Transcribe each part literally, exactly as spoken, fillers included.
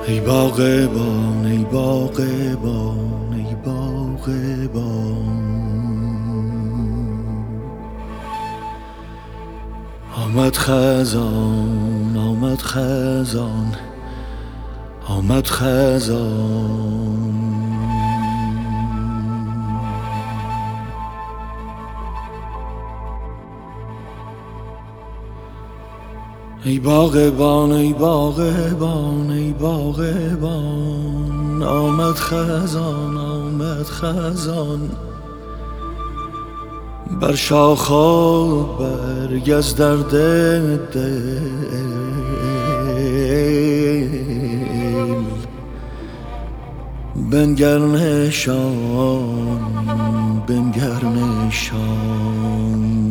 ای باغبان ای باغبان ای باغبان، آمد خزان آمد خزان آمد خزان. ای باغبان ای باغبان ای باغبان، آمد خزان آمد خزان. بر شاخ و برگ از درد دل بنگر نشان بنگر نشان.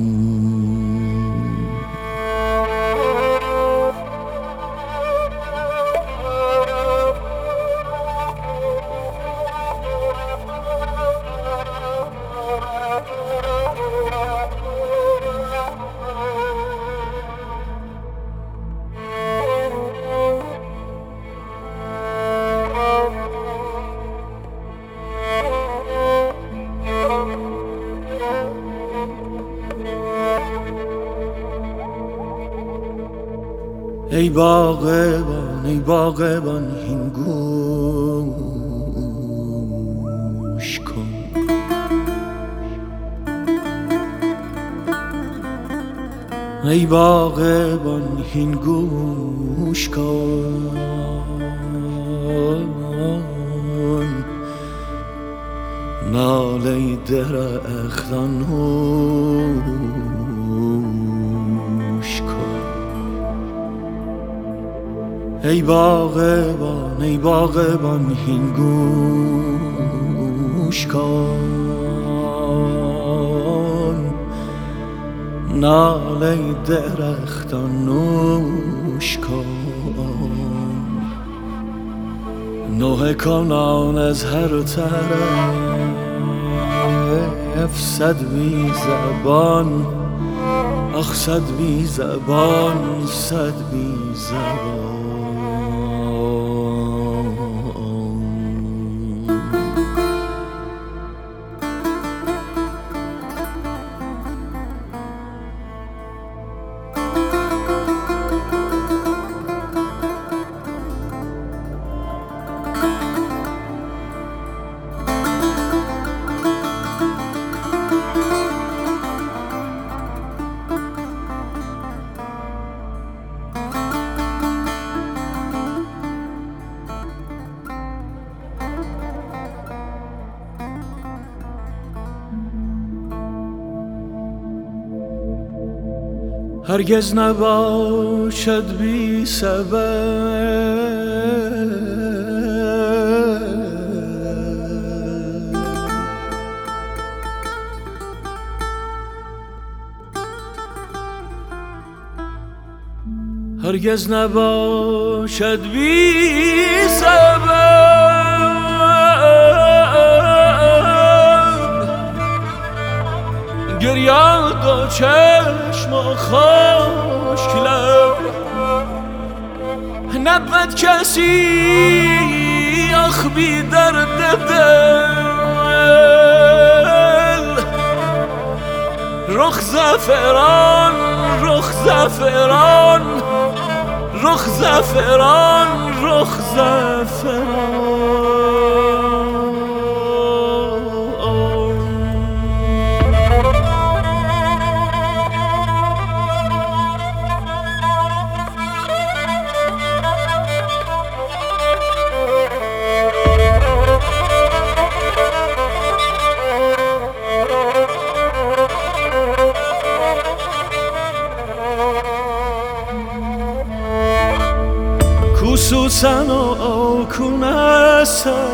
ای باغبان ای باغبان هین گوش کن، ای باغبان هین گوش کن. ناله درختان هوش کن. ای باغبان ای باغبان هین گوش کن. ناله درختان نوش کن. نوحه کنان از هر طرف صد بی زبان، آخ صد بی زبان صد بی زبان. هرگز نباشد بی سبب، هرگز نباشد بی سبب. گریاد و چشم و خشک لب، نبود کسی آخ بی درد دل. رخ زعفران رخ زعفران رخ زعفران رخ زعفران. سوسن و آکون از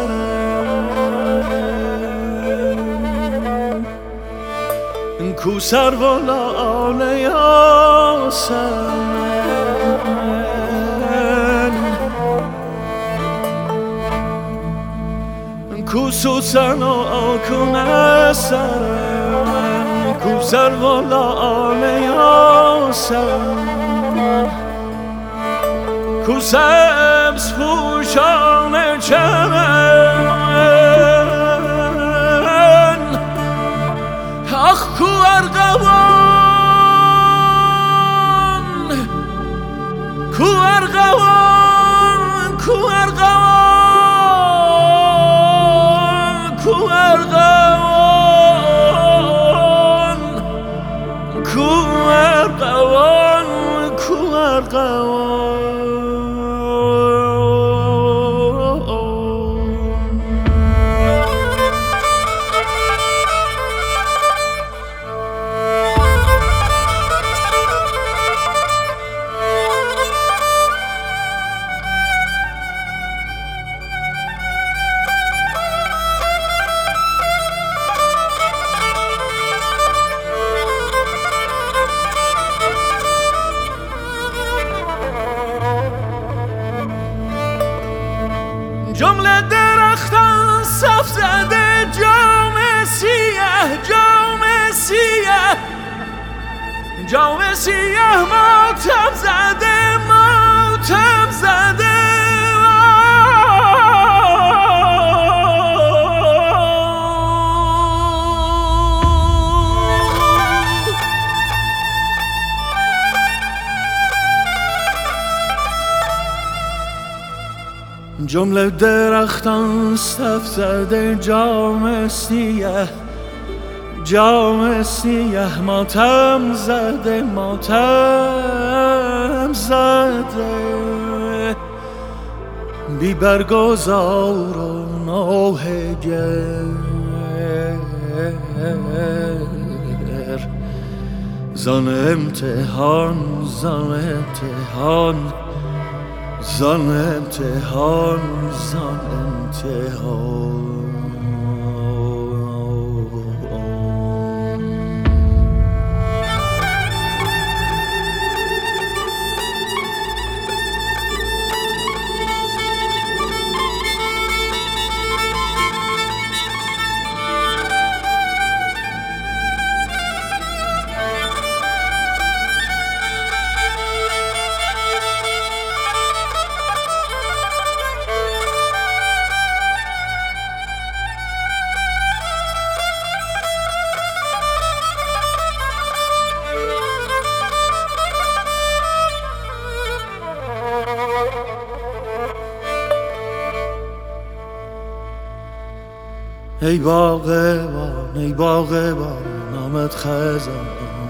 سرم، کو سرو و لاله یاسمن. کو سوسن و آکون از سرم، کو سرو و لاله یاسمن. کو سبز پوش چان چمن آخ کو ارغوان کو ارغوان کو ارغوان کو ارغوان کو ارغوان کو ارغوان جمله درختان صف زده جام سیاه جام سیاه جام سیاه ماتم زده ماتم زده جمله درختان صف زده جام سیاه جام سیاه ماتم زده ماتم زده بی برگزار و نوحه گر زان امتحان زان امتحان زان امتحان زان امتحان ای باغبان ای باغبان نامت خزان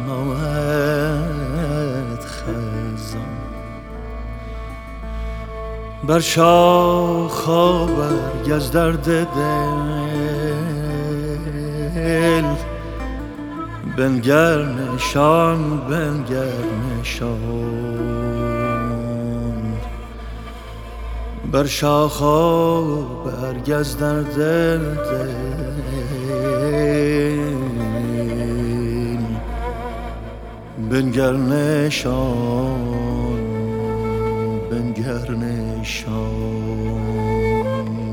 نامت خزان بر شاخا برگز درد دل بنگر نشان بنگر نشان بر شاخا برگز در دل دل بنگر نشان بنگر نشان